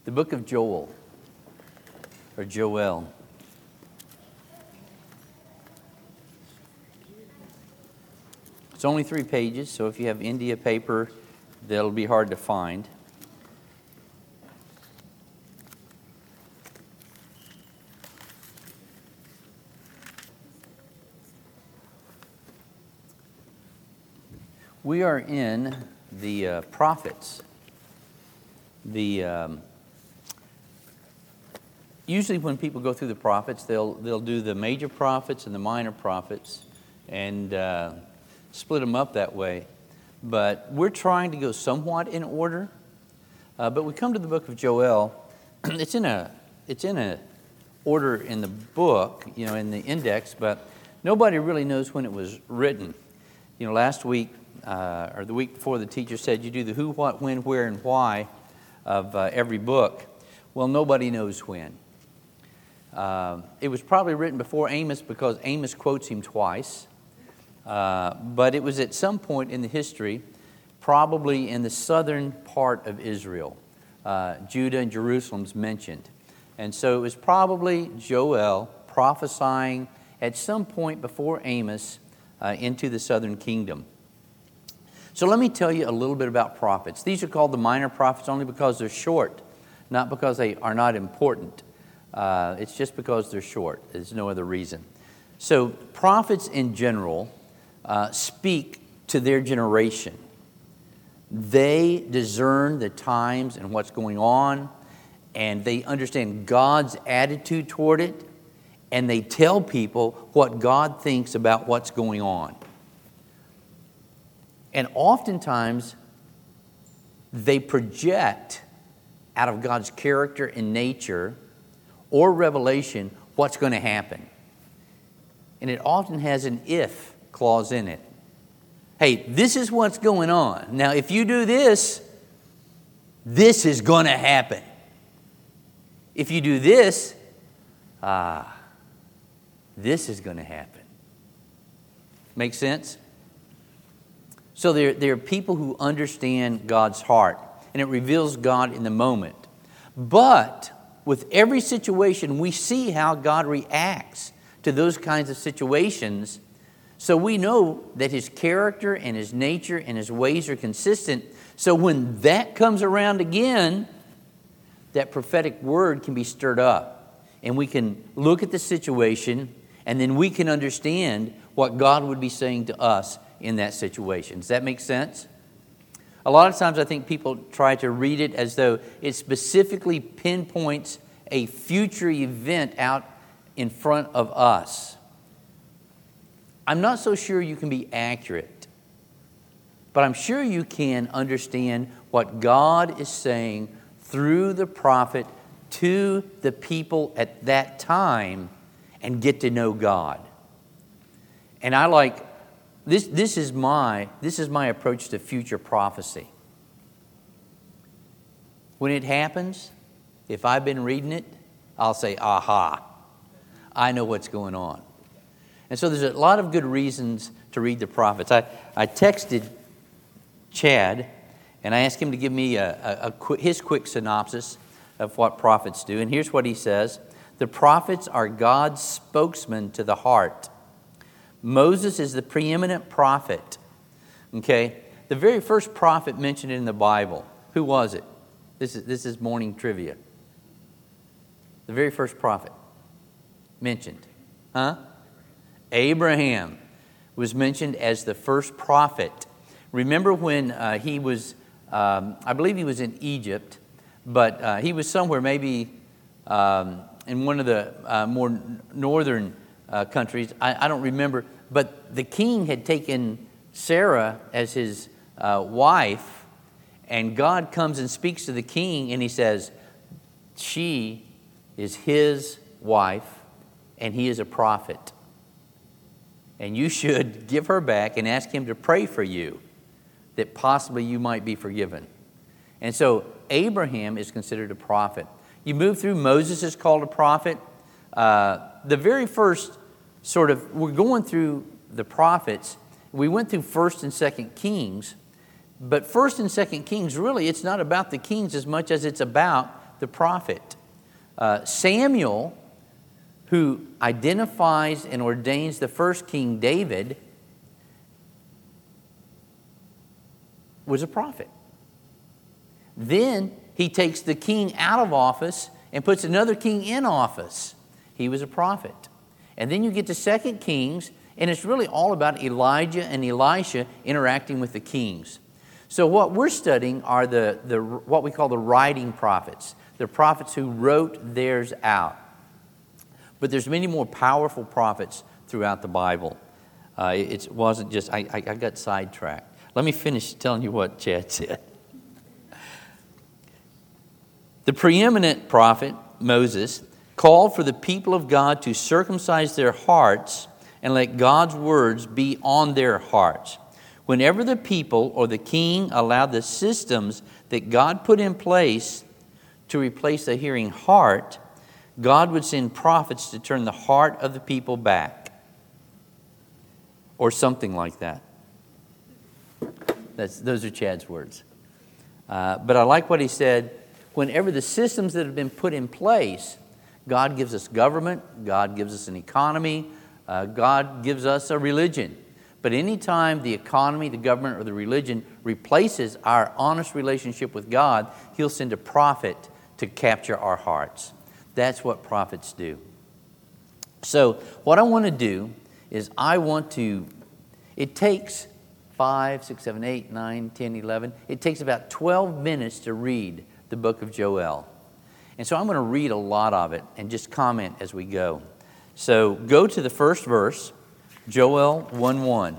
The book of Joel, or Joel. It's only 3 pages, so if you have India paper, that'll be hard to find. We are in the prophets. Usually when people go through the prophets, they'll do the major prophets and the minor prophets and split them up that way. But we're trying to go somewhat in order. But we come to the book of Joel. It's in a order in the book, in the index, but nobody really knows when it was written. Last week or the week before, the teacher said you do the who, what, when, where, and why of every book. Well, nobody knows when. It was probably written before Amos because Amos quotes him twice. But it was at some point in the history, probably in the southern part of Israel. Judah and Jerusalem's mentioned. And so it was probably Joel prophesying at some point before Amos into the southern kingdom. So let me tell you a little bit about prophets. These are called the minor prophets only because they're short, not because they are not important. It's just because they're short. There's no other reason. So prophets in general speak to their generation. They discern the times and what's going on, and they understand God's attitude toward it, and they tell people what God thinks about what's going on. And oftentimes, they project out of God's character and nature or revelation what's going to happen. And it often has an if clause in it. Hey, this is what's going on. Now, if you do this, this is going to happen. If you do this, this is going to happen. Make sense? So there are people who understand God's heart, and it reveals God in the moment. But with every situation, we see how God reacts to those kinds of situations. So we know that His character and His nature and His ways are consistent. So when that comes around again, that prophetic word can be stirred up. And we can look at the situation, and then we can understand what God would be saying to us in that situation. Does that make sense? A lot of times I think people try to read it as though it specifically pinpoints a future event out in front of us. I'm not so sure you can be accurate, but I'm sure you can understand what God is saying through the prophet to the people at that time and get to know God. And I like this is my approach to future prophecy. When it happens, if I've been reading it, I'll say, aha, I know what's going on. And so there's a lot of good reasons to read the prophets. I texted Chad, and I asked him to give me his quick synopsis of what prophets do. And here's what he says. The prophets are God's spokesman to the heart. Moses is the preeminent prophet. Okay? The very first prophet mentioned in the Bible, who was it? This is morning trivia. The very first prophet mentioned. Abraham was mentioned as the first prophet. Remember when he was, I believe he was in Egypt, but he was somewhere maybe in one of the more northern countries. I don't remember. But the king had taken Sarah as his wife, and God comes and speaks to the king, and He says, she is his wife, and he is a prophet. And you should give her back and ask him to pray for you, that possibly you might be forgiven. And so Abraham is considered a prophet. You move through, Moses is called a prophet. The very first we're going through the prophets. We went through 1st and 2nd Kings, but 1st and 2nd Kings, really, it's not about the kings as much as it's about the prophet. Samuel, who identifies and ordains the first king, David, was a prophet. Then he takes the king out of office and puts another king in office. He was a prophet. And then you get to 2 Kings, and it's really all about Elijah and Elisha interacting with the kings. So what we're studying are the what we call the writing prophets, the prophets who wrote theirs out. But there's many more powerful prophets throughout the Bible. It wasn't just, I got sidetracked. Let me finish telling you what Chad said. The preeminent prophet, Moses, called for the people of God to circumcise their hearts and let God's words be on their hearts. Whenever the people or the king allowed the systems that God put in place to replace the hearing heart, God would send prophets to turn the heart of the people back. Or something like that. Those are Chad's words. But I like what he said. Whenever the systems that have been put in place, God gives us government, God gives us an economy, God gives us a religion. But anytime the economy, the government, or the religion replaces our honest relationship with God, He'll send a prophet to capture our hearts. That's what prophets do. So what I want to do is it takes 5, 6, 7, 8, 9, 10, 11. It takes about 12 minutes to read the book of Joel. And so I'm going to read a lot of it and just comment as we go. So go to the first verse, Joel 1:1.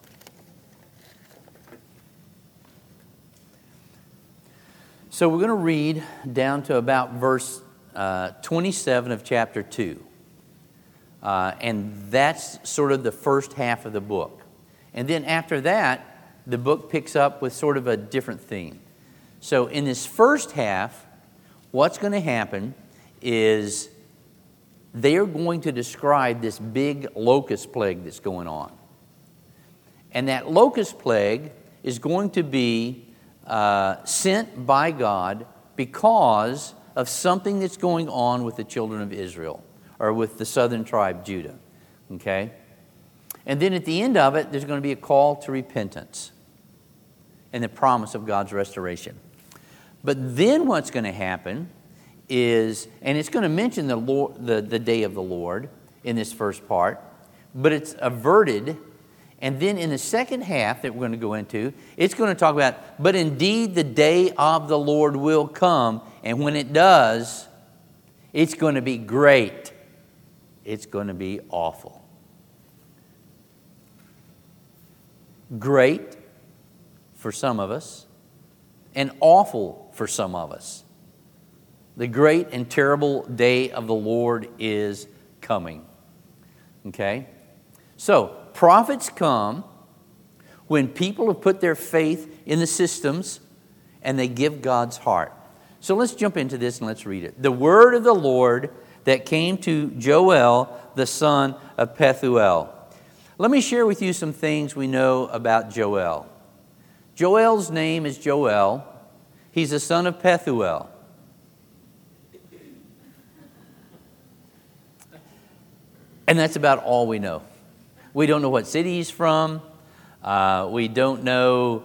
So we're going to read down to about verse 27 of chapter 2. And that's sort of the first half of the book. And then after that, the book picks up with sort of a different theme. So in this first half, what's going to happen is they are going to describe this big locust plague that's going on. And that locust plague is going to be sent by God because of something that's going on with the children of Israel, or with the southern tribe, Judah. Okay? And then at the end of it, there's going to be a call to repentance and the promise of God's restoration. But then what's going to happen is, and it's going to mention the Lord, the day of the Lord in this first part, but it's averted. And then in the second half that we're going to go into, it's going to talk about, but indeed the day of the Lord will come, and when it does, it's going to be great. It's going to be awful. Great for some of us, and awful for some of us. The great and terrible day of the Lord is coming. Okay? So, prophets come when people have put their faith in the systems and they give God's heart. So let's jump into this and let's read it. The word of the Lord that came to Joel, the son of Pethuel. Let me share with you some things we know about Joel. Joel's name is Joel. He's the son of Pethuel. And that's about all we know. We don't know what city he's from. We don't know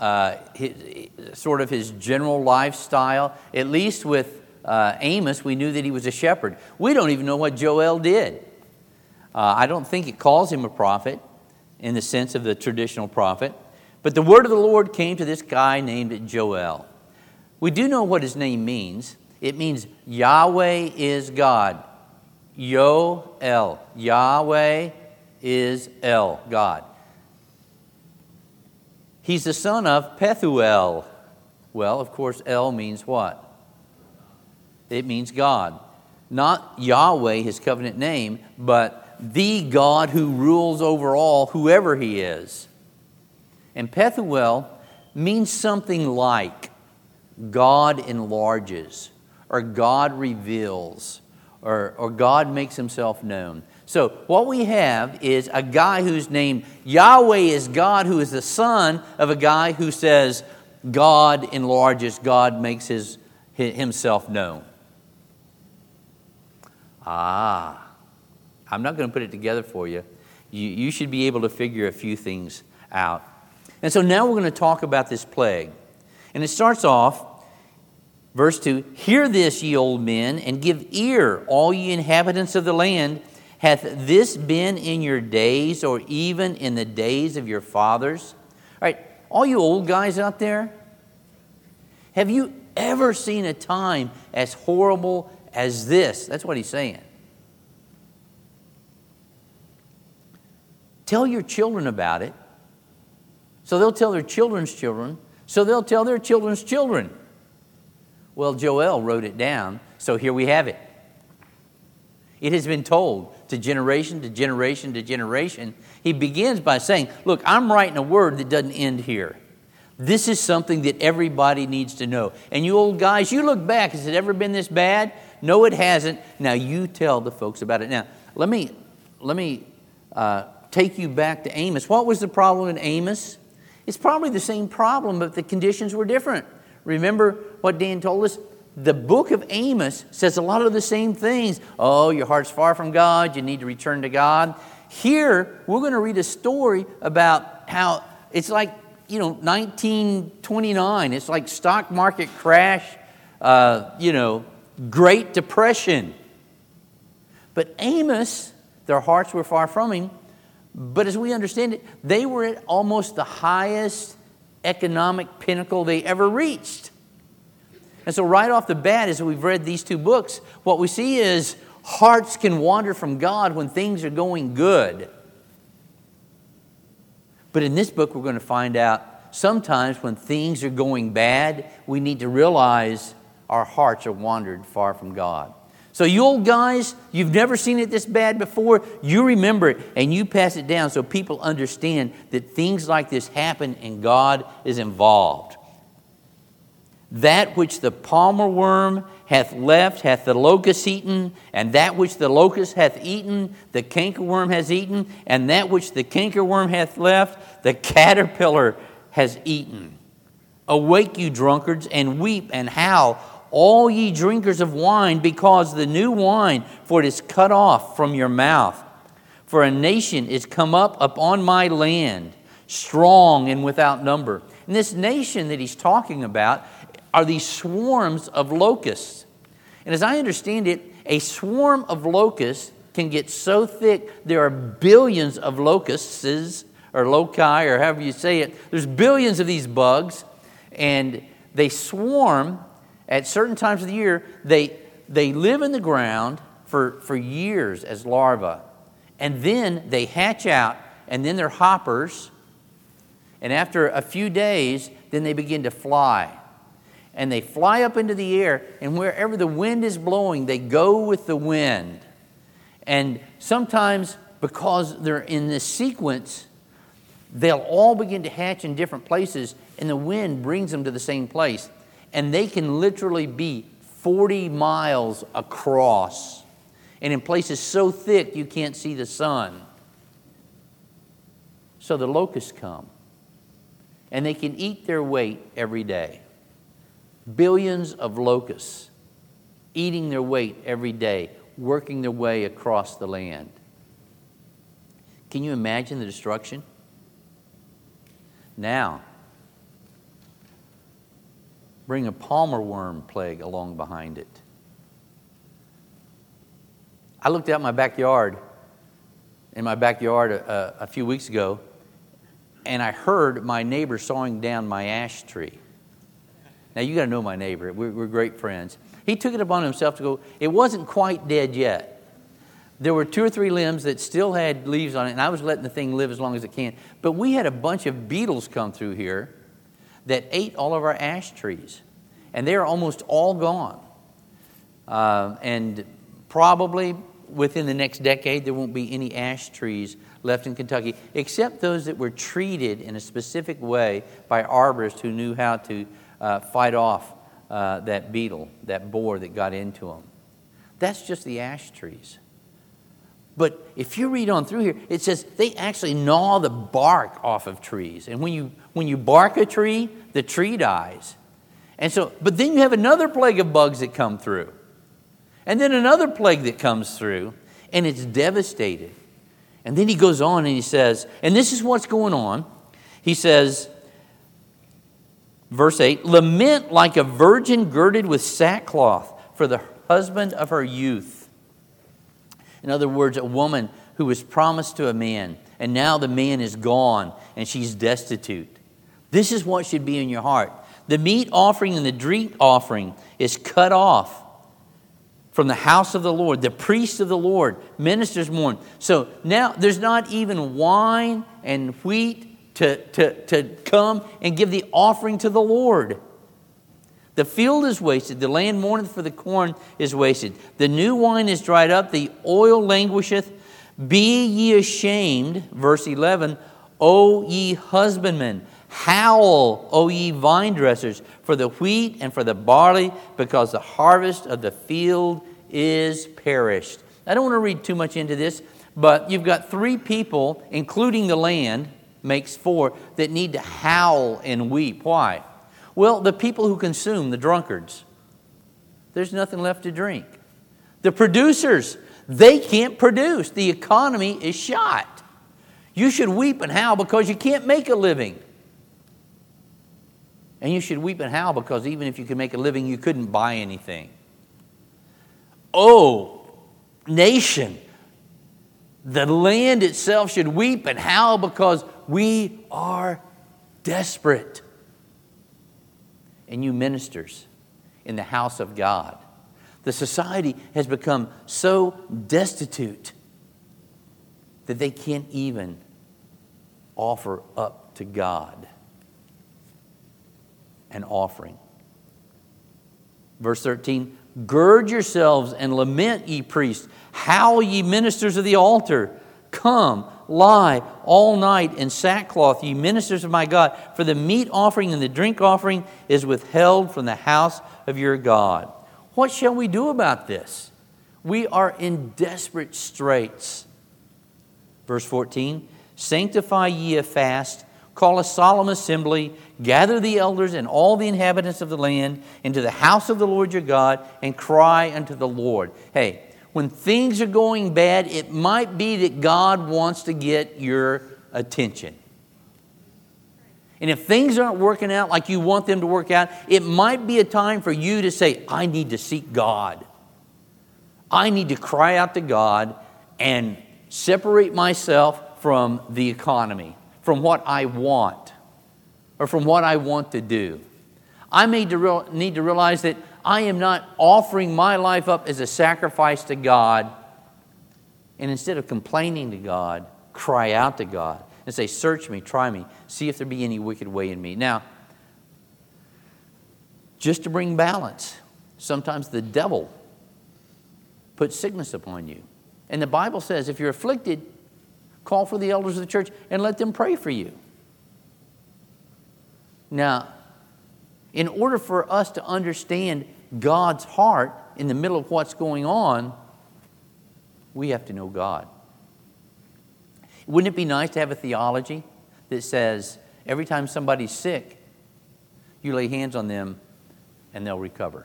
his general lifestyle. At least with Amos, we knew that he was a shepherd. We don't even know what Joel did. I don't think it calls him a prophet in the sense of the traditional prophet. But the word of the Lord came to this guy named Joel. We do know what his name means. It means Yahweh is God. Yoel. Yahweh is El, God. He's the son of Pethuel. Well, of course, El means what? It means God. Not Yahweh, his covenant name, but the God who rules over all, whoever he is. And Pethuel means something like God enlarges, or God reveals, or God makes himself known. So what we have is a guy who's named Yahweh is God, who is the son of a guy who says God enlarges, God makes his himself known. I'm not going to put it together for you. You should be able to figure a few things out. And so now we're going to talk about this plague. And it starts off, verse 2, "Hear this, ye old men, and give ear, all ye inhabitants of the land. Hath this been in your days, or even in the days of your fathers?" All right, all you old guys out there, have you ever seen a time as horrible as this? That's what he's saying. Tell your children about it, so they'll tell their children's children, so they'll tell their children's children. Well, Joel wrote it down, so here we have it. It has been told to generation to generation to generation. He begins by saying, look, I'm writing a word that doesn't end here. This is something that everybody needs to know. And you old guys, you look back, has it ever been this bad? No, it hasn't. Now you tell the folks about it. Now, let me take you back to Amos. What was the problem in Amos? It's probably the same problem, but the conditions were different. Remember what Dan told us? The book of Amos says a lot of the same things. Oh, your heart's far from God. You need to return to God. Here, we're going to read a story about how it's like, 1929. It's like stock market crash, Great Depression. But Amos, their hearts were far from him. But as we understand it, they were at almost the highest economic pinnacle they ever reached. And so right off the bat, as we've read these two books, what we see is hearts can wander from God when things are going good. But in this book, we're going to find out sometimes when things are going bad, we need to realize our hearts are wandered far from God. So you old guys, you've never seen it this bad before. You remember it and you pass it down so people understand that things like this happen and God is involved. That which the palmer worm hath left hath the locust eaten, and that which the locust hath eaten, the cankerworm has eaten, and that which the cankerworm hath left, the caterpillar has eaten. Awake, you drunkards, and weep and howl, all ye drinkers of wine, because the new wine, for it is cut off from your mouth. For a nation is come up upon my land, strong and without number. And this nation that he's talking about are these swarms of locusts. And as I understand it, a swarm of locusts can get so thick, there are billions of locusts, or loci, or however you say it. There's billions of these bugs, and they swarm at certain times of the year. They live in the ground for years as larvae. And then they hatch out, and then they're hoppers. And after a few days, then they begin to fly. And they fly up into the air, and wherever the wind is blowing, they go with the wind. And sometimes, because they're in this sequence, they'll all begin to hatch in different places, and the wind brings them to the same place. And they can literally be 40 miles across, and in places so thick you can't see the sun. So the locusts come, and they can eat their weight every day. Billions of locusts eating their weight every day, working their way across the land. Can you imagine the destruction? Now, bring a palmer worm plague along behind it. I looked out my backyard, a few weeks ago, and I heard my neighbor sawing down my ash tree. Now, you got to know my neighbor. We're great friends. He took it upon himself to go. It wasn't quite dead yet. There were 2 or 3 limbs that still had leaves on it, and I was letting the thing live as long as it can. But we had a bunch of beetles come through here that ate all of our ash trees, and they're almost all gone. And probably within the next decade, there won't be any ash trees left in Kentucky, except those that were treated in a specific way by arborists who knew how to fight off that beetle, that boar that got into them. That's just the ash trees. But if you read on through here, it says they actually gnaw the bark off of trees. And when you bark a tree, the tree dies. And so, but then you have another plague of bugs that come through. And then another plague that comes through, and it's devastated. And then he goes on and he says, and this is what's going on. He says, verse 8, lament like a virgin girded with sackcloth for the husband of her youth. In other words, a woman who was promised to a man, and now the man is gone, and she's destitute. This is what should be in your heart. The meat offering and the drink offering is cut off from the house of the Lord. The priests of the Lord, ministers mourn. So now there's not even wine and wheat to come and give the offering to the Lord. The field is wasted. The land mourneth, for the corn is wasted. The new wine is dried up. The oil languisheth. Be ye ashamed, verse 11, O ye husbandmen. Howl, O ye vine dressers, for the wheat and for the barley, because the harvest of the field is perished. I don't want to read too much into this, but you've got 3 people, including the land, makes 4, that need to howl and weep. Why? Well, the people who consume, the drunkards, there's nothing left to drink. The producers, they can't produce. The economy is shot. You should weep and howl because you can't make a living. And you should weep and howl because even if you could make a living, you couldn't buy anything. Oh, nation, the land itself should weep and howl because we are desperate. And you ministers in the house of God, the society has become so destitute that they can't even offer up to God an offering. Verse 13, gird yourselves and lament, ye priests. Howl, ye ministers of the altar. Come, lie all night in sackcloth, ye ministers of my God. For the meat offering and the drink offering is withheld from the house of your God. What shall we do about this? We are in desperate straits. Verse 14, sanctify ye a fast, call a solemn assembly, gather the elders and all the inhabitants of the land into the house of the Lord your God, and cry unto the Lord. Hey, when things are going bad, it might be that God wants to get your attention. And if things aren't working out like you want them to work out, it might be a time for you to say, I need to seek God. I need to cry out to God and separate myself from the economy, from what I want, or from what I want to do. I need to realize that I am not offering my life up as a sacrifice to God, and instead of complaining to God, cry out to God and say, search me, try me, see if there be any wicked way in me. Now, just to bring balance, sometimes the devil puts sickness upon you. And the Bible says, if you're afflicted, call for the elders of the church and let them pray for you. Now, in order for us to understand God's heart in the middle of what's going on, we have to know God. Wouldn't it be nice to have a theology that says every time somebody's sick, you lay hands on them and they'll recover?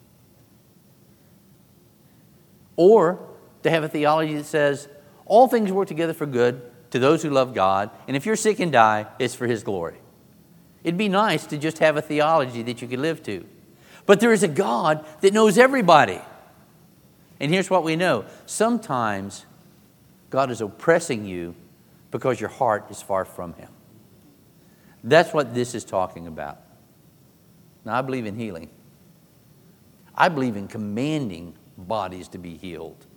Or to have a theology that says all things work together for good to those who love God, and if you're sick and die, it's for His glory. It'd be nice to just have a theology that you could live to. But there is a God that knows everybody. And here's what we know. Sometimes God is oppressing you because your heart is far from Him. That's what this is talking about. Now, I believe in healing. I believe in commanding bodies to be healed.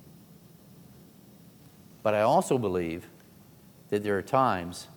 But I also believe that there are times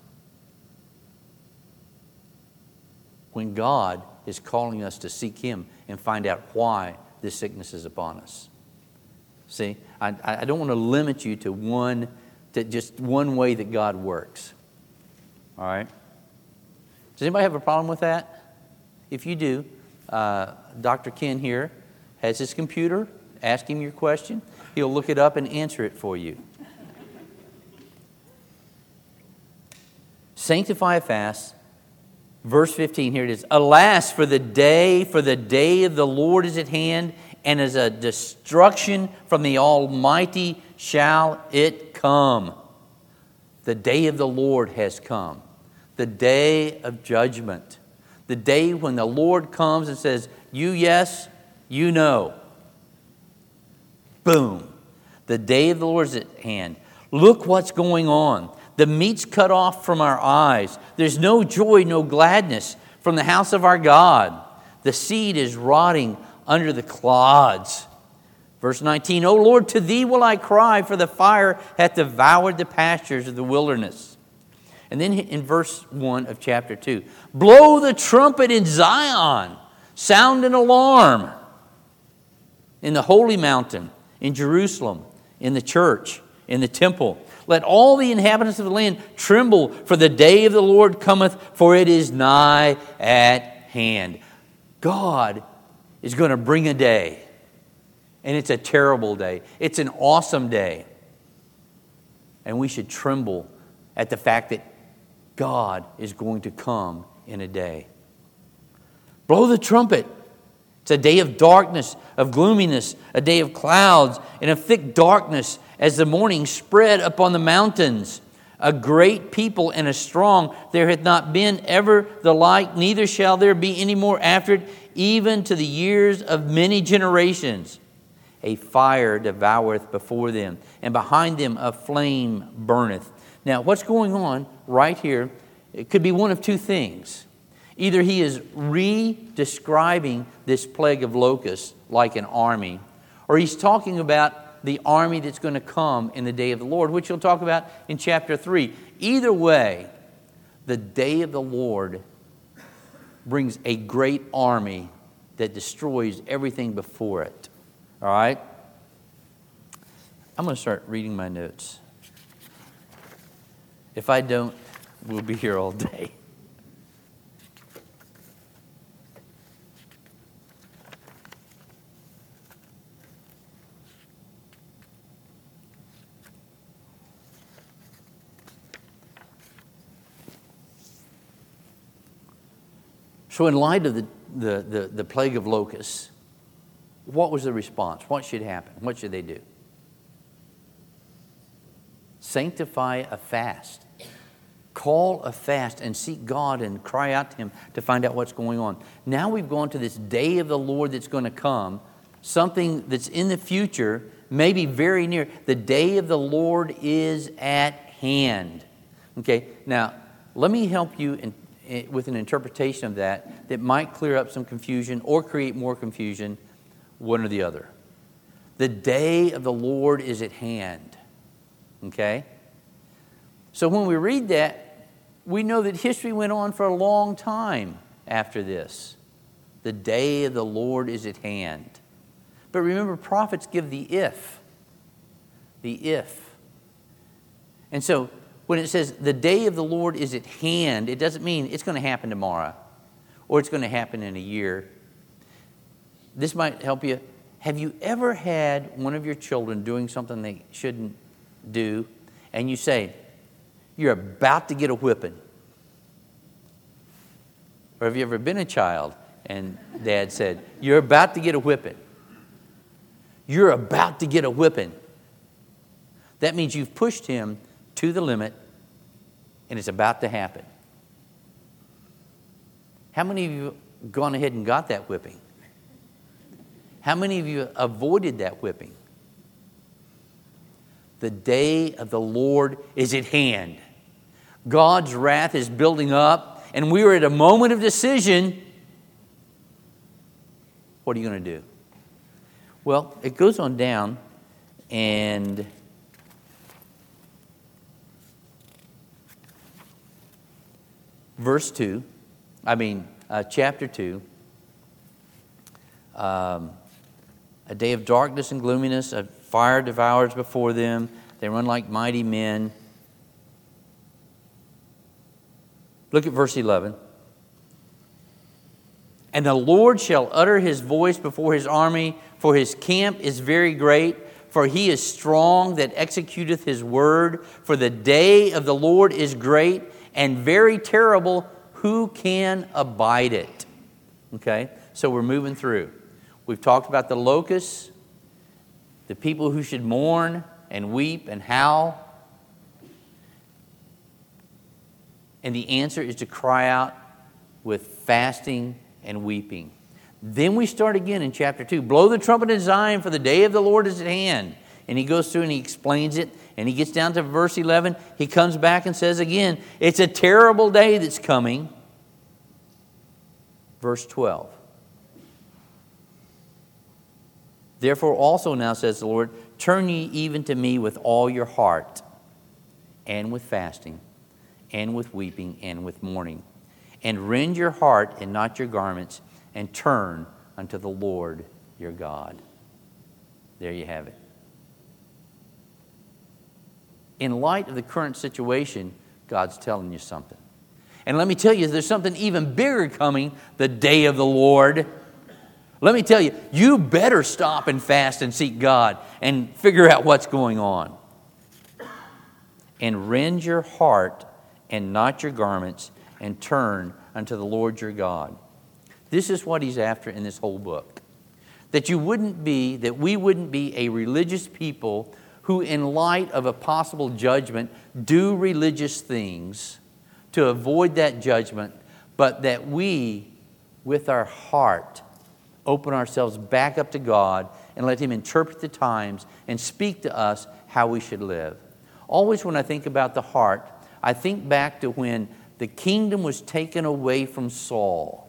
when God is calling us to seek Him and find out why this sickness is upon us. See, I don't want to limit you to just one way that God works. All right? Does anybody have a problem with that? If you do, Dr. Ken here has his computer. Ask him your question. He'll look it up and answer it for you. Sanctify a fast, Verse 15, here it is. Alas, for the day of the Lord is at hand, and as a destruction from the Almighty shall it come. The day of the Lord has come. The day of judgment. The day when the Lord comes and says, you yes, you no. Boom. The day of the Lord is at hand. Look what's going on. The meat's cut off from our eyes. There's no joy, no gladness from the house of our God. The seed is rotting under the clods. Verse 19, O Lord, to thee will I cry, for the fire hath devoured the pastures of the wilderness. And then in verse 1 of chapter 2, blow the trumpet in Zion, sound an alarm in the holy mountain, in Jerusalem, in the church, in the temple. Let all the inhabitants of the land tremble, for the day of the Lord cometh, for it is nigh at hand. God is going to bring a day, and it's a terrible day. It's an awesome day. And we should tremble at the fact that God is going to come in a day. Blow the trumpet. It's a day of darkness, of gloominess, a day of clouds, and of thick darkness as the morning spread upon the mountains. A great people and a strong, there hath not been ever the like, neither shall there be any more after it, even to the years of many generations. A fire devoureth before them, and behind them a flame burneth. Now, what's going on right here, it could be one of two things. Either he is re-describing this plague of locusts like an army, or he's talking about the army that's going to come in the day of the Lord, which he'll talk about in chapter 3. Either way, the day of the Lord brings a great army that destroys everything before it. All right? I'm going to start reading my notes. If I don't, we'll be here all day. So in light of the plague of locusts, what was the response? What should happen? What should they do? Sanctify a fast. Call a fast and seek God and cry out to Him to find out what's going on. Now we've gone to this day of the Lord that's going to come, something that's in the future, maybe very near. The day of the Lord is at hand. Okay, now let me help you with an interpretation of that might clear up some confusion or create more confusion, one or the other. The day of the Lord is at hand. Okay? So when we read that, we know that history went on for a long time after this. The day of the Lord is at hand. But remember, prophets give the if. The if. And so when it says the day of the Lord is at hand, it doesn't mean it's going to happen tomorrow or it's going to happen in a year. This might help you. Have you ever had one of your children doing something they shouldn't do, and you say, you're about to get a whipping? Or have you ever been a child and Dad said, you're about to get a whipping? You're about to get a whipping. That means you've pushed him to the limit, and it's about to happen. How many of you have gone ahead and got that whipping? How many of you avoided that whipping? The day of the Lord is at hand. God's wrath is building up, and we are at a moment of decision. What are you going to do? Well, it goes on down, and chapter 2, a day of darkness and gloominess, a fire devours before them. They run like mighty men. Look at verse 11. And the Lord shall utter His voice before His army, for His camp is very great, for He is strong that executeth His word. For the day of the Lord is great and very terrible. who can abide it? Okay, so we're moving through. We've talked about the locusts, the people who should mourn and weep and howl. And the answer is to cry out with fasting and weeping. Then we start again in chapter 2. Blow the trumpet in Zion, for the day of the Lord is at hand. And he goes through and he explains it. And he gets down to verse 11. He comes back and says again, it's a terrible day that's coming. Verse 12. Therefore also now, says the Lord, turn ye even to me with all your heart, and with fasting, and with weeping, and with mourning. And rend your heart and not your garments, and turn unto the Lord your God. There you have it. In light of the current situation, God's telling you something. And let me tell you, there's something even bigger coming, the day of the Lord. Let me tell you, you better stop and fast and seek God and figure out what's going on. And rend your heart and not your garments, and turn unto the Lord your God. This is what he's after in this whole book. That we wouldn't be a religious people who, in light of a possible judgment, do religious things to avoid that judgment, but that we, with our heart, open ourselves back up to God and let Him interpret the times and speak to us how we should live. Always when I think about the heart, I think back to when the kingdom was taken away from Saul.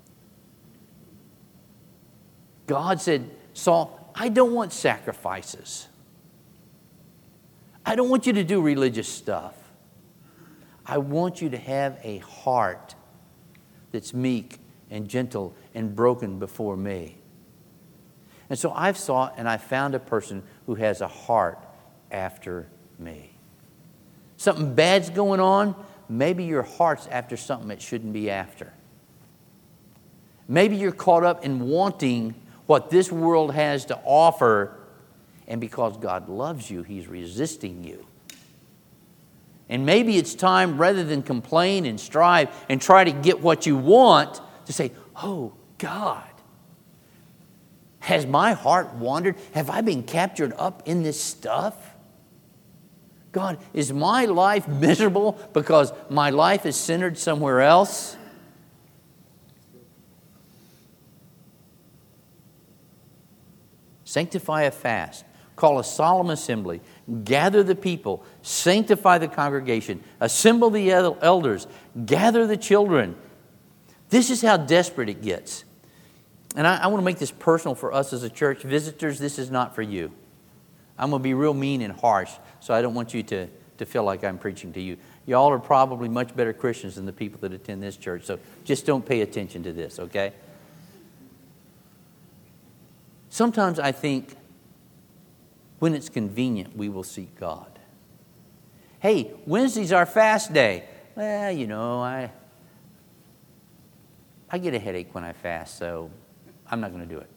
God said, Saul, I don't want sacrifices. I don't want you to do religious stuff. I want you to have a heart that's meek and gentle and broken before me. And so I've sought and I found a person who has a heart after me. Something bad's going on, maybe your heart's after something it shouldn't be after. Maybe you're caught up in wanting what this world has to offer, and because God loves you, He's resisting you. And maybe it's time, rather than complain and strive and try to get what you want, to say, oh, God, has my heart wandered? Have I been captured up in this stuff? God, is my life miserable because my life is centered somewhere else? Sanctify a fast. Call a solemn assembly. Gather the people. Sanctify the congregation. Assemble the elders. Gather the children. This is how desperate it gets. And I want to make this personal for us as a church. Visitors, this is not for you. I'm going to be real mean and harsh, so I don't want you to feel like I'm preaching to you. Y'all are probably much better Christians than the people that attend this church, so just don't pay attention to this, okay? Sometimes I think when it's convenient, we will seek God. Hey, Wednesday's our fast day. Well, you know, I get a headache when I fast, so I'm not going to do it.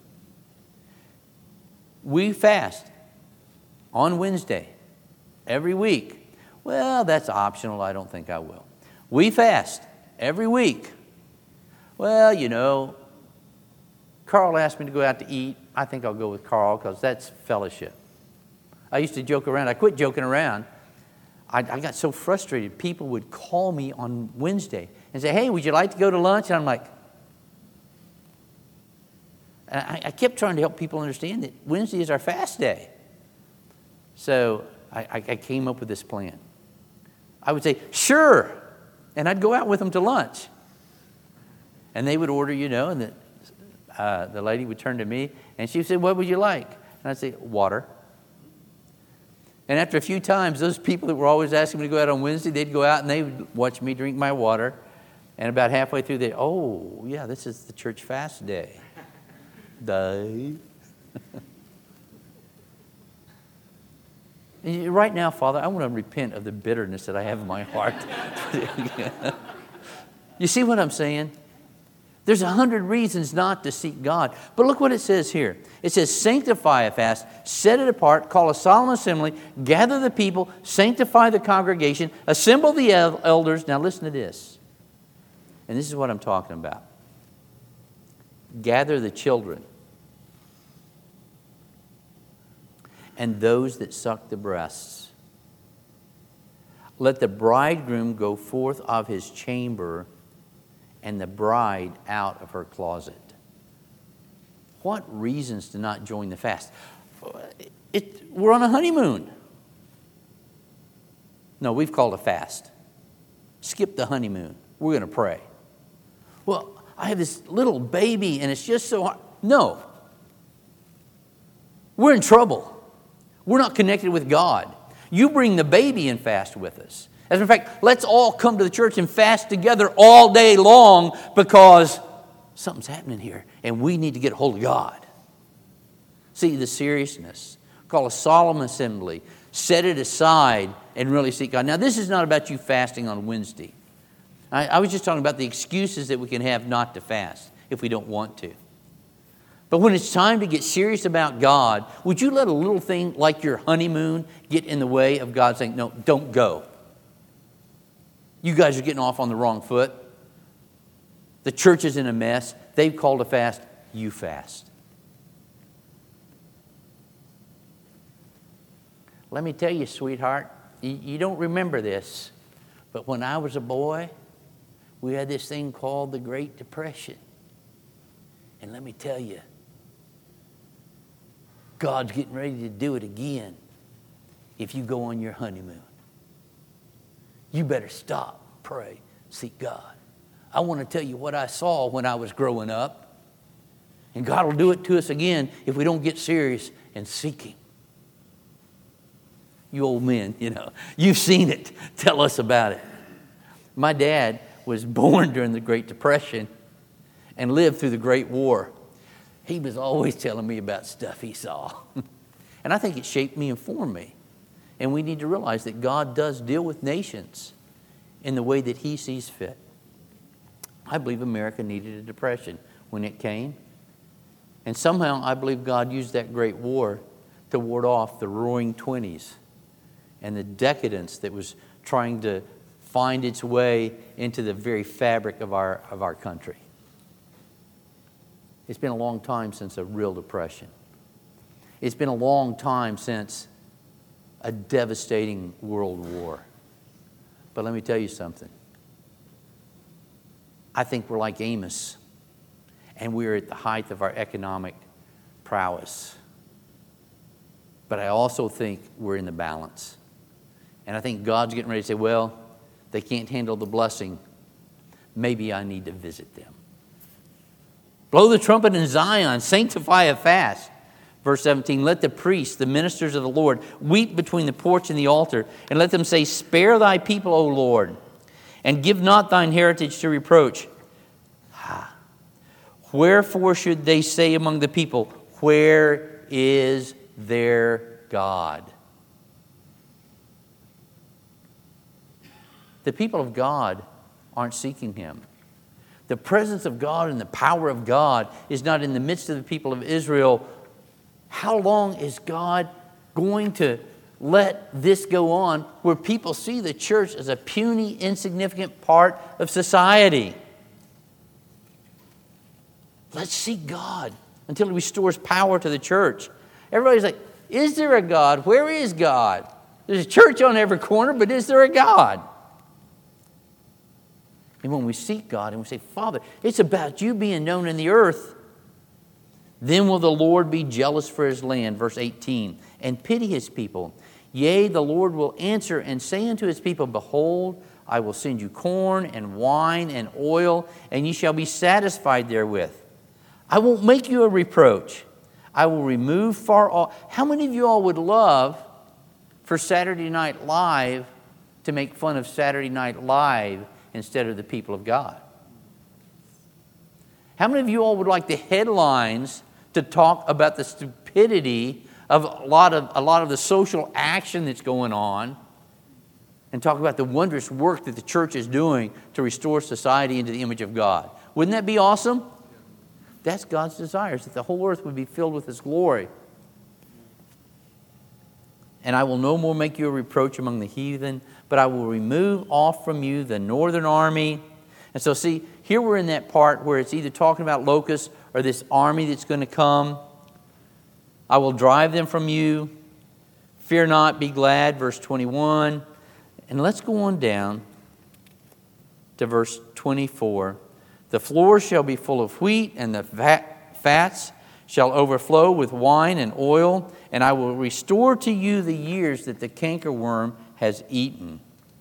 We fast on Wednesday every week. Well, that's optional. I don't think I will. We fast every week. Well, you know, Carl asked me to go out to eat. I think I'll go with Carl because that's fellowship. I used to joke around. I quit joking around. I got so frustrated. People would call me on Wednesday and say, hey, would you like to go to lunch? And I'm like, I kept trying to help people understand that Wednesday is our fast day. So I came up with this plan. I would say, sure. And I'd go out with them to lunch. And they would order, you know, and the lady would turn to me and she said, what would you like? And I'd say, water. And after a few times, those people that were always asking me to go out on Wednesday, they'd go out and they would watch me drink my water. And about halfway through, they'd, oh, yeah, this is the church fast day. Right now, Father, I want to repent of the bitterness that I have in my heart. You see what I'm saying? There's 100 reasons not to seek God. But look what it says here. It says, sanctify a fast, set it apart, call a solemn assembly, gather the people, sanctify the congregation, assemble the elders. Now listen to this. And this is what I'm talking about. Gather the children and those that suck the breasts. Let the bridegroom go forth of his chamber and the bride out of her closet. What reasons to not join the fast? We're on a honeymoon. No, we've called a fast. Skip the honeymoon. We're going to pray. Well, I have this little baby and it's just so hard. No. We're in trouble. We're not connected with God. You bring the baby and fast with us. As a matter of fact, let's all come to the church and fast together all day long because something's happening here and we need to get a hold of God. See the seriousness. Call a solemn assembly. Set it aside and really seek God. Now, this is not about you fasting on Wednesday. I was just talking about the excuses that we can have not to fast if we don't want to. But when it's time to get serious about God, would you let a little thing like your honeymoon get in the way of God saying, no, don't go? You guys are getting off on the wrong foot. The church is in a mess. They've called a fast. You fast. Let me tell you, sweetheart, you don't remember this, but when I was a boy, we had this thing called the Great Depression. And let me tell you, God's getting ready to do it again if you go on your honeymoon. You better stop, pray, seek God. I want to tell you what I saw when I was growing up. And God will do it to us again if we don't get serious and seek Him. You old men, you've seen it. Tell us about it. My dad was born during the Great Depression and lived through the Great War. He was always telling me about stuff he saw. And I think it shaped me and formed me. And we need to realize that God does deal with nations in the way that He sees fit. I believe America needed a depression when it came. And somehow I believe God used that great war to ward off the roaring 20s and the decadence that was trying to find its way into the very fabric of our country. It's been a long time since a real depression. It's been a long time since a devastating world war. But let me tell you something. I think we're like Amos, and we're at the height of our economic prowess. But I also think we're in the balance. And I think God's getting ready to say, well, they can't handle the blessing. Maybe I need to visit them. Blow the trumpet in Zion, sanctify a fast. Verse 17, let the priests, the ministers of the Lord, weep between the porch and the altar, and let them say, spare thy people, O Lord, and give not thine heritage to reproach. Wherefore should they say among the people, where is their God? The people of God aren't seeking Him. The presence of God and the power of God is not in the midst of the people of Israel. How long is God going to let this go on where people see the church as a puny, insignificant part of society? Let's seek God until He restores power to the church. Everybody's like, is there a God? Where is God? There's a church on every corner, but is there a God? And when we seek God and we say, Father, it's about you being known in the earth, then will the Lord be jealous for His land, verse 18, and pity His people. Yea, the Lord will answer and say unto His people, behold, I will send you corn and wine and oil, and ye shall be satisfied therewith. I won't make you a reproach. I will remove far off. How many of you all would love for Saturday Night Live to make fun of Saturday Night Live instead of the people of God? How many of you all would like the headlines to talk about the stupidity of a lot of the social action that's going on and talk about the wondrous work that the church is doing to restore society into the image of God? Wouldn't that be awesome? That's God's desires, that the whole earth would be filled with His glory. And I will no more make you a reproach among the heathen, but I will remove off from you the northern army, And so see, here we're in that part where it's either talking about locusts or this army that's going to come. I will drive them from you. Fear not, be glad, verse 21. And let's go on down to verse 24. The floor shall be full of wheat, and the fats shall overflow with wine and oil, and I will restore to you the years that the cankerworm has eaten.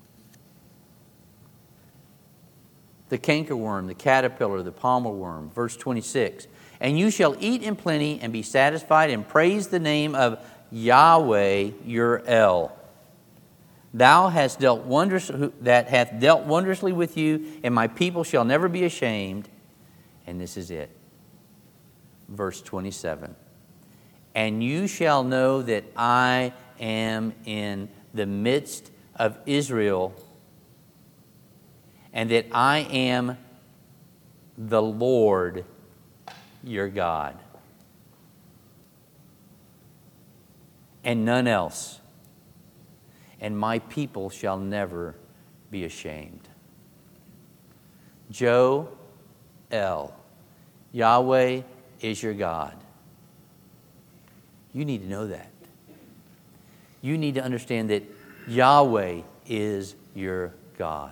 The cankerworm, the caterpillar, the palmer worm. Verse 26. And you shall eat in plenty and be satisfied, and praise the name of Yahweh your El. Thou hast dealt that hath dealt wondrously with you, and my people shall never be ashamed. And this is it. Verse 27. And you shall know that I am in the midst of Israel, and that I am the Lord your God, and none else. And my people shall never be ashamed. Joel, Yahweh is your God. You need to know that. You need to understand that Yahweh is your God.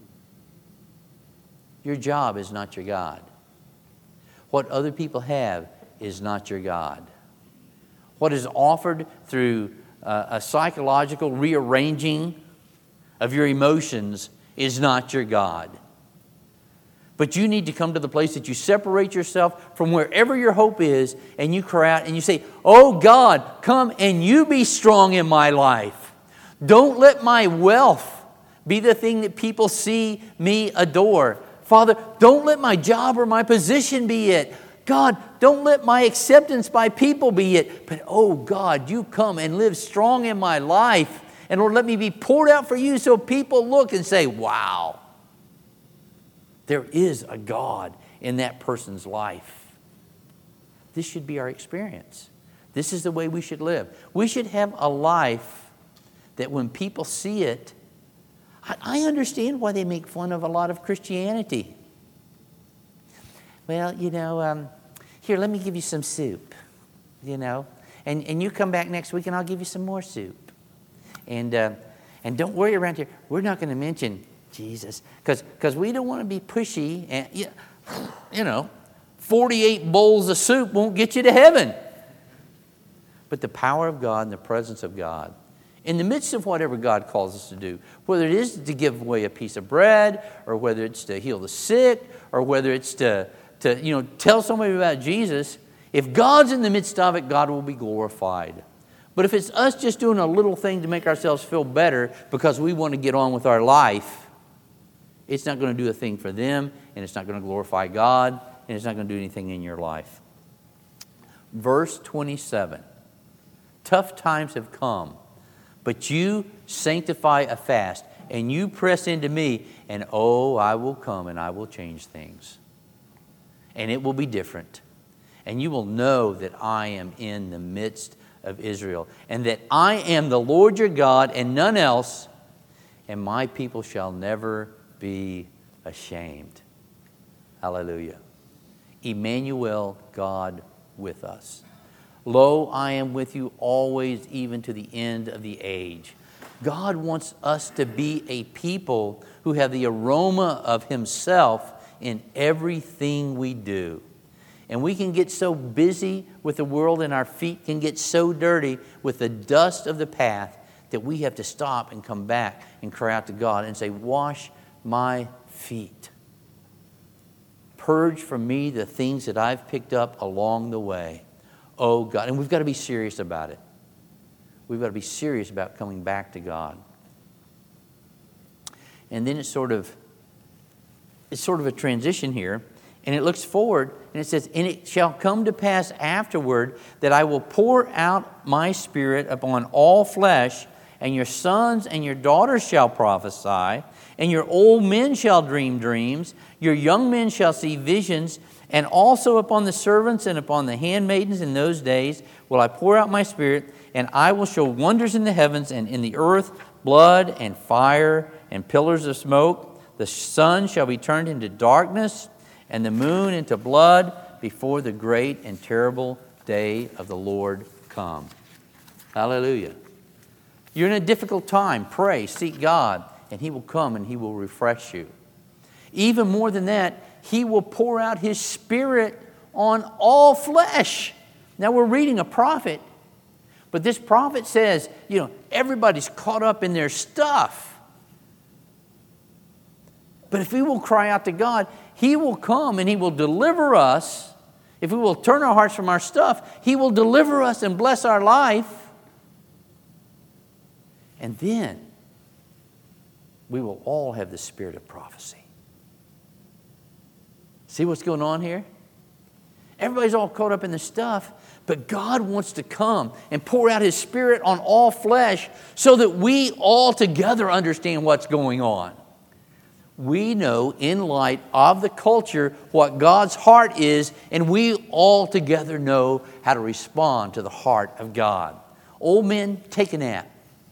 Your job is not your God. What other people have is not your God. What is offered through a psychological rearranging of your emotions is not your God. But you need to come to the place that you separate yourself from wherever your hope is, and you cry out and you say, oh God, come and you be strong in my life. Don't let my wealth be the thing that people see me adore. Father, don't let my job or my position be it. God, don't let my acceptance by people be it. But oh God, you come and live strong in my life. And Lord, let me be poured out for you so people look and say, wow, there is a God in that person's life. This should be our experience. This is the way we should live. We should have a life that when people see it, I understand why they make fun of a lot of Christianity. Well, here, let me give you some soup, and you come back next week and I'll give you some more soup. And don't worry around here, we're not going to mention Jesus, because we don't want to be pushy, and 48 bowls of soup won't get you to heaven. But the power of God and the presence of God, in the midst of whatever God calls us to do, whether it is to give away a piece of bread, or whether it's to heal the sick, or whether it's to tell somebody about Jesus, if God's in the midst of it, God will be glorified. But if it's us just doing a little thing to make ourselves feel better because we want to get on with our life, it's not going to do a thing for them, and it's not going to glorify God, and it's not going to do anything in your life. Verse 27. Tough times have come, but you sanctify a fast, and you press into me, and I will come and I will change things. And it will be different. And you will know that I am in the midst of Israel, and that I am the Lord your God and none else, and my people shall never be ashamed. Hallelujah. Emmanuel, God with us. Lo, I am with you always, even to the end of the age. God wants us to be a people who have the aroma of Himself in everything we do. And we can get so busy with the world, and our feet can get so dirty with the dust of the path, that we have to stop and come back and cry out to God and say, wash my feet. Purge from me the things that I've picked up along the way. Oh God, and we've got to be serious about it. We've got to be serious about coming back to God. And then it's sort of a transition here, and it looks forward, and it says, and it shall come to pass afterward that I will pour out my Spirit upon all flesh, and your sons and your daughters shall prophesy, and your old men shall dream dreams, your young men shall see visions, and also upon the servants and upon the handmaidens in those days will I pour out my Spirit, and I will show wonders in the heavens and in the earth, blood and fire and pillars of smoke. The sun shall be turned into darkness, and the moon into blood, before the great and terrible day of the Lord come. Hallelujah. You're in a difficult time. Pray, seek God, and He will come and He will refresh you. Even more than that, He will pour out His Spirit on all flesh. Now we're reading a prophet, but this prophet says, everybody's caught up in their stuff. But if we will cry out to God, He will come and He will deliver us. If we will turn our hearts from our stuff, He will deliver us and bless our life. And then we will all have the spirit of prophecy. See what's going on here? Everybody's all caught up in the stuff, but God wants to come and pour out His Spirit on all flesh so that we all together understand what's going on. We know in light of the culture what God's heart is, and we all together know how to respond to the heart of God. Old men, take a nap.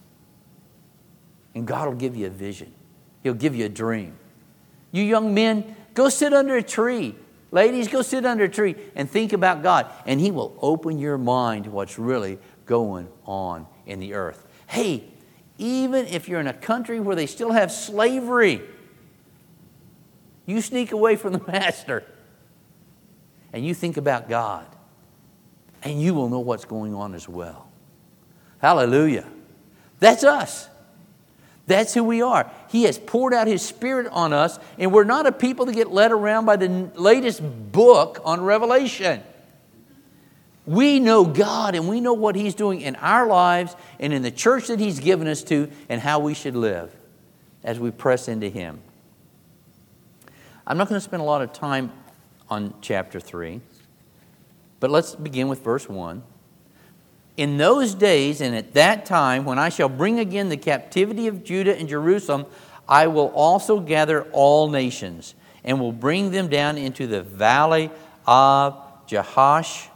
And God will give you a vision. He'll give you a dream. You young men, go sit under a tree. Ladies, go sit under a tree and think about God. And He will open your mind to what's really going on in the earth. Hey, even if you're in a country where they still have slavery, you sneak away from the master and you think about God, and you will know what's going on as well. Hallelujah. That's us. That's who we are. He has poured out His Spirit on us, and we're not a people to get led around by the latest book on Revelation. We know God, and we know what He's doing in our lives and in the church that He's given us to, and how we should live as we press into Him. I'm not going to spend a lot of time on chapter 3, but let's begin with verse 1. In those days and at that time, when I shall bring again the captivity of Judah and Jerusalem, I will also gather all nations and will bring them down into the valley of Jehoshaphat.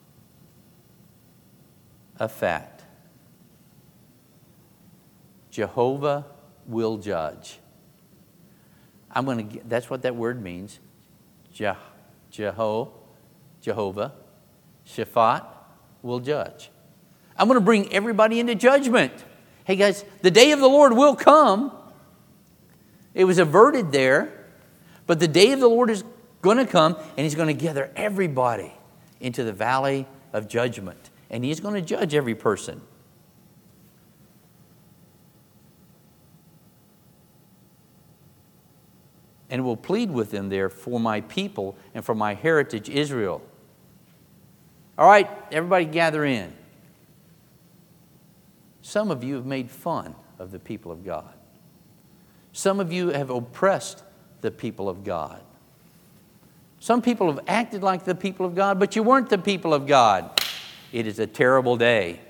Jehovah will judge. That's what that word means. Jehovah, Shaphat will judge. I'm going to bring everybody into judgment. Hey guys, the day of the Lord will come. It was averted there, but the day of the Lord is going to come, and He's going to gather everybody into the valley of judgment, and He's going to judge every person. And will plead with them there for my people and for my heritage Israel. All right, everybody gather in. Some of you have made fun of the people of God. Some of you have oppressed the people of God. Some people have acted like the people of God, but you weren't the people of God. It is a terrible day.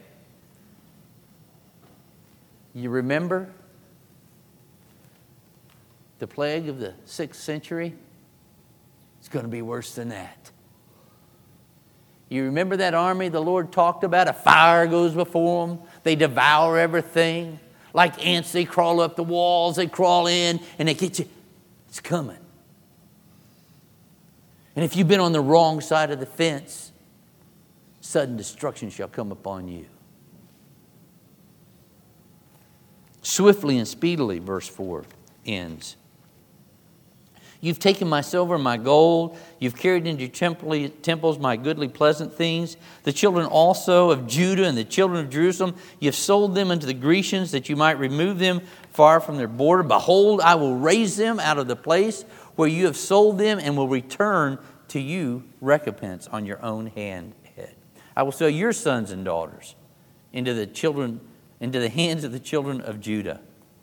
You remember the plague of the 6th century? It's going to be worse than that. You remember that army the Lord talked about? A fire goes before them. They devour everything. Like ants, they crawl up the walls, they crawl in, and they get you. It's coming. And if you've been on the wrong side of the fence, sudden destruction shall come upon you. Swiftly and speedily, verse 4 ends. You've taken my silver and my gold. You've carried into your temples my goodly pleasant things. The children also of Judah and the children of Jerusalem, you've sold them unto the Grecians that you might remove them far from their border. Behold, I will raise them out of the place where you have sold them and will return to you recompense on your own head. I will sell your sons and daughters into the hands of the children of Judah.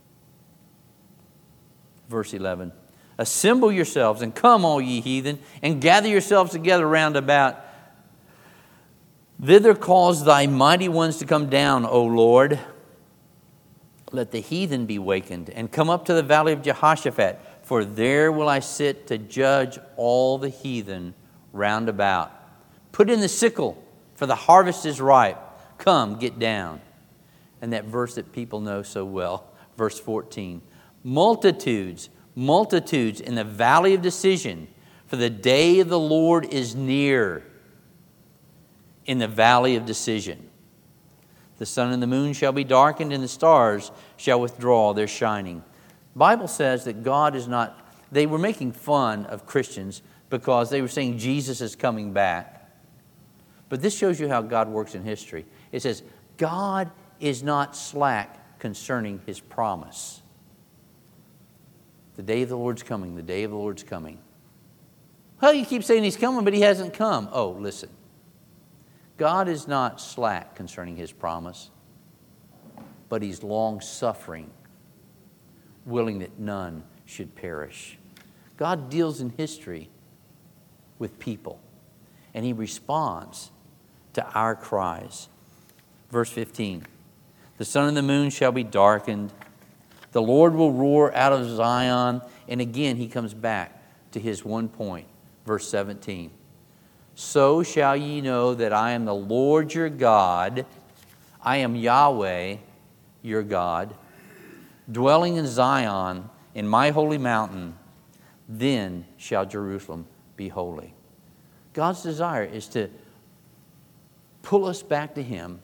Verse 11. Assemble yourselves and come, all ye heathen, and gather yourselves together round about. Thither cause thy mighty ones to come down, O Lord. Let the heathen be wakened, and come up to the valley of Jehoshaphat, for there will I sit to judge all the heathen round about. Put in the sickle, for the harvest is ripe. Come, get down. And that verse that people know so well, verse 14. Multitudes multitudes in the valley of decision, for the day of the Lord is near in the valley of decision. The sun and the moon shall be darkened, and the stars shall withdraw their shining. The Bible says that God is not, they were making fun of Christians because they were saying Jesus is coming back. But this shows you how God works in history. It says, God is not slack concerning His promise. The day of the Lord's coming, the day of the Lord's coming. Well, you keep saying He's coming, but He hasn't come. Oh, listen. God is not slack concerning His promise, but He's long-suffering, willing that none should perish. God deals in history with people, and He responds to our cries. Verse 15, the sun and the moon shall be darkened. The Lord will roar out of Zion. And again, He comes back to His one point. Verse 17, so shall ye know that I am the Lord your God. I am Yahweh your God, dwelling in Zion, in my holy mountain. Then shall Jerusalem be holy. God's desire is to pull us back to Him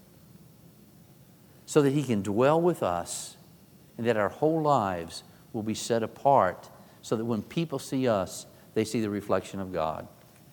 so that He can dwell with us and that our whole lives will be set apart so that when people see us, they see the reflection of God.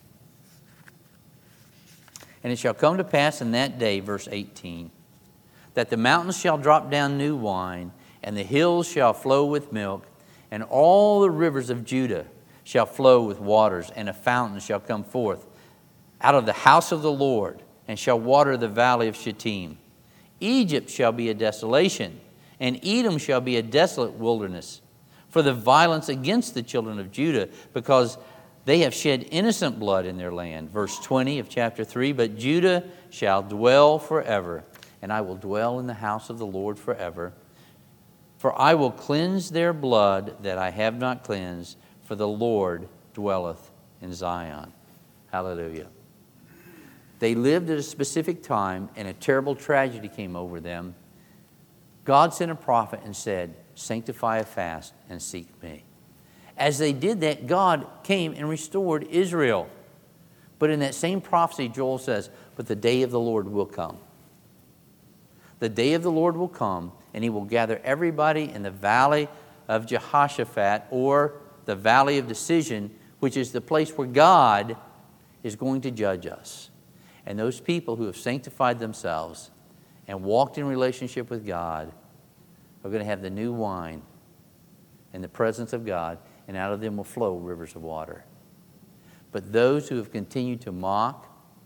And it shall come to pass in that day, verse 18, that the mountains shall drop down new wine, and the hills shall flow with milk, and all the rivers of Judah shall flow with waters, and a fountain shall come forth out of the house of the Lord, and shall water the valley of Shittim. Egypt shall be a desolation, and Edom shall be a desolate wilderness, for the violence against the children of Judah, because they have shed innocent blood in their land. Verse 20 of chapter 3, but Judah shall dwell forever, and I will dwell in the house of the Lord forever. For I will cleanse their blood that I have not cleansed, for the Lord dwelleth in Zion. Hallelujah. They lived at a specific time, and a terrible tragedy came over them. God sent a prophet and said, sanctify a fast and seek me. As they did that, God came and restored Israel. But in that same prophecy, Joel says, but the day of the Lord will come. The day of the Lord will come, and He will gather everybody in the valley of Jehoshaphat, or the valley of decision, which is the place where God is going to judge us. And those people who have sanctified themselves and walked in relationship with God are going to have the new wine in the presence of God, and out of them will flow rivers of water. But those who have continued to mock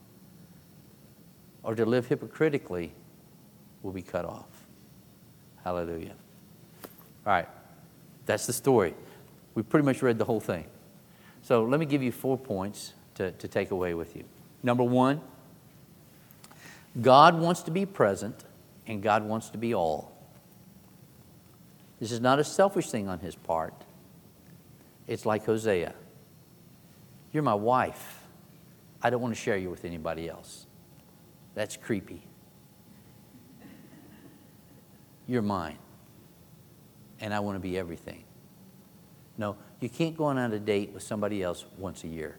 or to live hypocritically will be cut off. Hallelujah. All right, that's the story. We pretty much read the whole thing. So let me give you 4 points to take away with you. Number 1, God wants to be present, and God wants to be all. This is not a selfish thing on His part. It's like Hosea. You're my wife. I don't want to share you with anybody else. That's creepy. You're mine. And I want to be everything. No, you can't go on a date with somebody else once a year.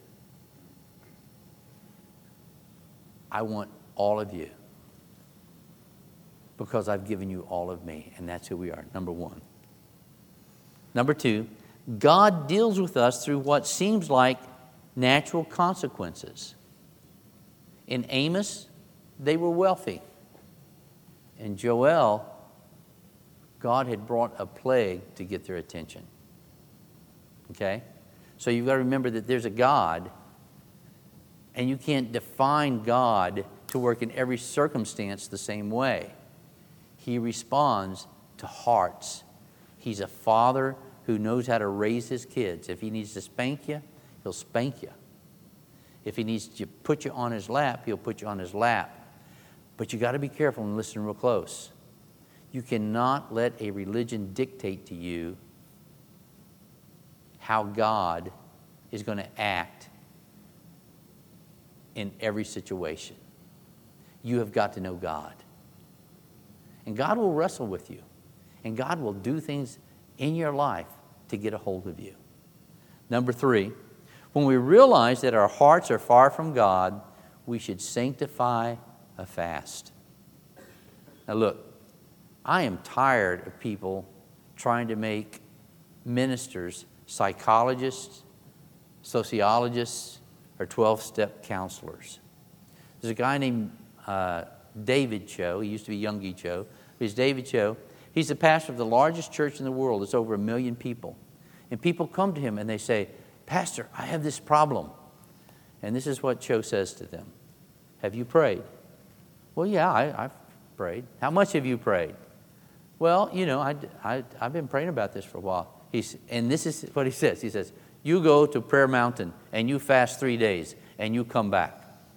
I want all of you because I've given you all of me, and that's who we are, number 1. Number 2, God deals with us through what seems like natural consequences. In Amos, they were wealthy. In Joel, God had brought a plague to get their attention. Okay? So you've got to remember that there's a God, and you can't define God to work in every circumstance the same way. He responds to hearts. He's a father who knows how to raise his kids. If he needs to spank you, he'll spank you. If he needs to put you on his lap, he'll put you on his lap. But you got to be careful and listen real close. You cannot let a religion dictate to you how God is going to act in every situation. You have got to know God. And God will wrestle with you. And God will do things in your life to get a hold of you. Number 3, when we realize that our hearts are far from God, we should sanctify a fast. Now look, I am tired of people trying to make ministers psychologists, sociologists, or 12-step counselors. There's a guy named David Cho. He used to be Youngie Cho. He's David Cho. He's the pastor of the largest church in the world. It's over 1 million people. And people come to him and they say, Pastor, I have this problem. And this is what Cho says to them. Have you prayed? Well, yeah, I've prayed. How much have you prayed? Well, you know, I've been praying about this for a while. And this is what he says. He says, you go to Prayer Mountain and you fast 3 days and you come back.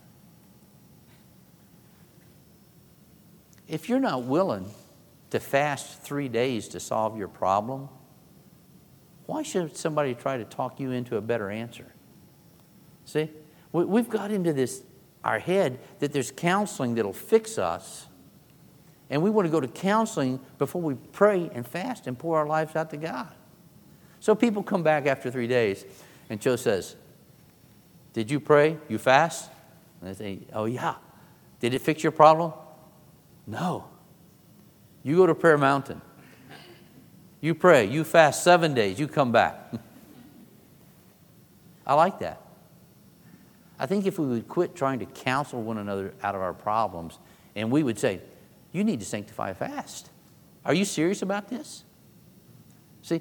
If you're not willing to fast 3 days to solve your problem, why should somebody try to talk you into a better answer? See, we've got into this, our head, that there's counseling that'll fix us. And we want to go to counseling before we pray and fast and pour our lives out to God. So people come back after 3 days, and Joe says, did you pray? You fast? And they say, oh yeah. Did it fix your problem? No. You go to Prayer Mountain. You pray. You fast 7 days. You come back. I like that. I think if we would quit trying to counsel one another out of our problems, and we would say, you need to sanctify a fast. Are you serious about this? See,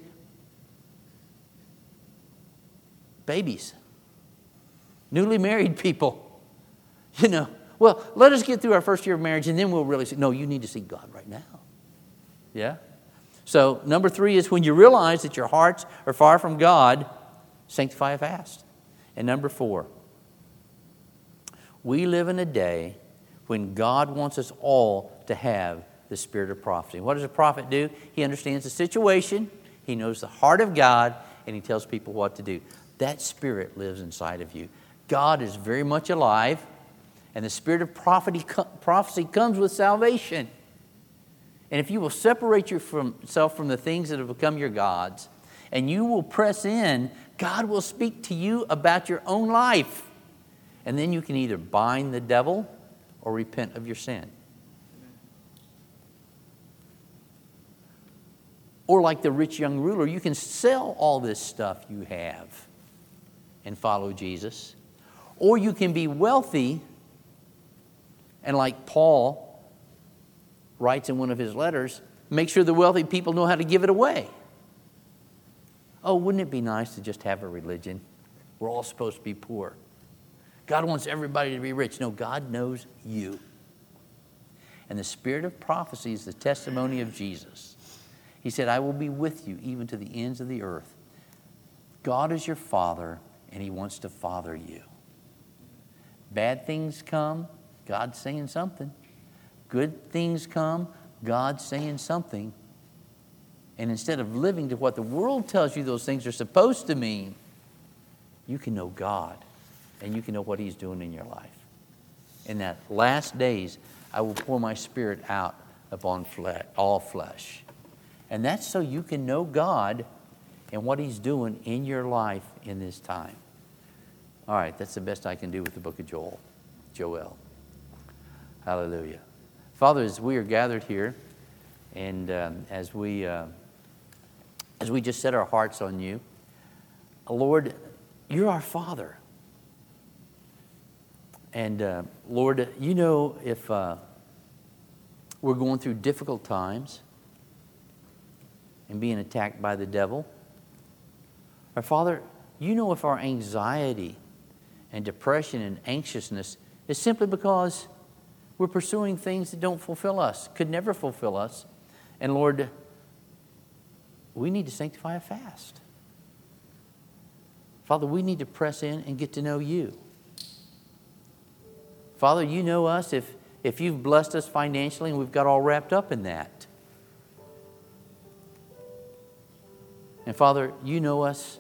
babies, newly married people, you know, well, let us get through our first year of marriage and then we'll really say, no, you need to seek God right now. Yeah? So, number 3 is when you realize that your hearts are far from God, sanctify a fast. And number 4, we live in a day when God wants us all to have the spirit of prophecy. What does a prophet do? He understands the situation, he knows the heart of God, and he tells people what to do. That spirit lives inside of you. God is very much alive, and the spirit of prophecy comes with salvation. And if you will separate yourself from the things that have become your gods, and you will press in, God will speak to you about your own life. And then you can either bind the devil or repent of your sin. Or like the rich young ruler, you can sell all this stuff you have and follow Jesus. Or you can be wealthy, and like Paul writes in one of his letters, make sure the wealthy people know how to give it away. Oh, wouldn't it be nice to just have a religion? We're all supposed to be poor. God wants everybody to be rich. No, God knows you. And the spirit of prophecy is the testimony of Jesus. He said, I will be with you even to the ends of the earth. God is your Father, and He wants to father you. Bad things come, God's saying something. Good things come, God's saying something. And instead of living to what the world tells you those things are supposed to mean, you can know God, and you can know what He's doing in your life. In that last days, I will pour my Spirit out upon all flesh. And that's so you can know God and what He's doing in your life in this time. All right, that's the best I can do with the book of Joel. Hallelujah. Father, as we are gathered here, and as we just set our hearts on you, Lord, you're our Father. And Lord, you know if we're going through difficult times and being attacked by the devil. Our Father, you know if our anxiety and depression and anxiousness is simply because we're pursuing things that don't fulfill us, could never fulfill us. And Lord, we need to sanctify a fast. Father, we need to press in and get to know you. Father, you know us if you've blessed us financially and we've got all wrapped up in that. And Father, you know us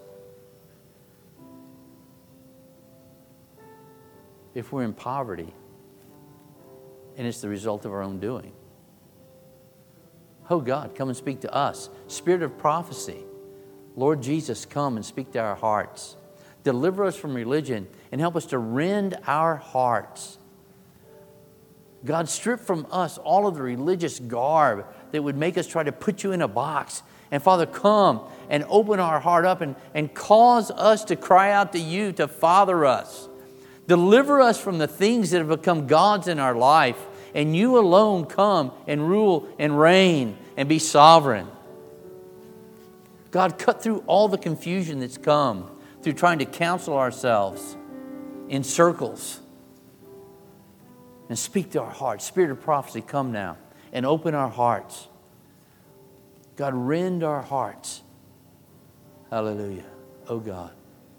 if we're in poverty and it's the result of our own doing. Oh God, come and speak to us. Spirit of prophecy, Lord Jesus, come and speak to our hearts. Deliver us from religion and help us to rend our hearts. God, strip from us all of the religious garb that would make us try to put you in a box. And Father, come and open our heart up and cause us to cry out to you to father us. Deliver us from the things that have become gods in our life. And you alone come and rule and reign and be sovereign. God, cut through all the confusion that's come through trying to counsel ourselves in circles. And speak to our hearts. Spirit of prophecy, come now and open our hearts. God, rend our hearts. Hallelujah. Oh God.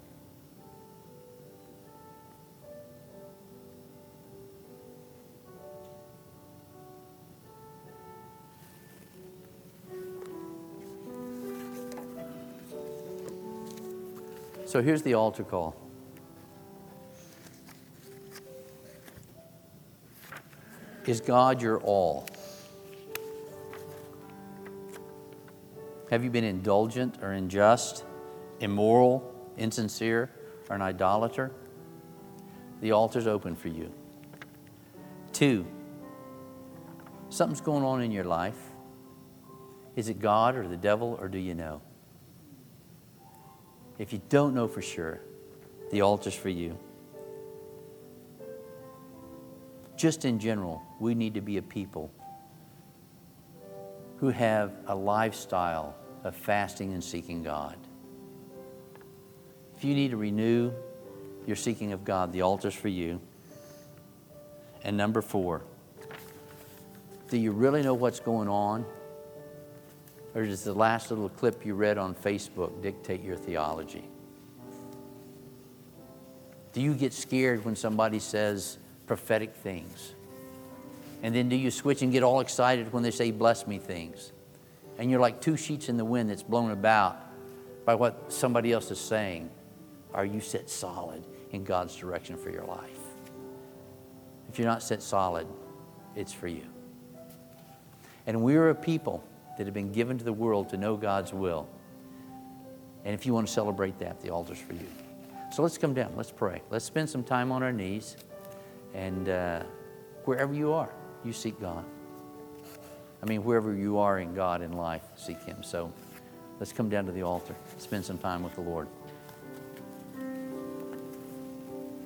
So here's the altar call. Is God your all? Have you been indulgent or unjust, immoral, insincere, or an idolater? The altar's open for you. 2, something's going on in your life. Is it God or the devil, or do you know? If you don't know for sure, the altar's for you. Just in general, we need to be a people who have a lifestyle of fasting and seeking God. If you need to renew your seeking of God, the altar's for you. And number 4, do you really know what's going on? Or does the last little clip you read on Facebook dictate your theology? Do you get scared when somebody says prophetic things? And then do you switch and get all excited when they say bless me things? And you're like 2 sheets in the wind that's blown about by what somebody else is saying. Are you set solid in God's direction for your life? If you're not set solid, it's for you. And we're a people that have been given to the world to know God's will. And if you want to celebrate that, the altar's for you. So let's come down. Let's pray. Let's spend some time on our knees. And wherever you are, you seek God. I mean, wherever you are in God in life, seek Him. So let's come down to the altar. Spend some time with the Lord.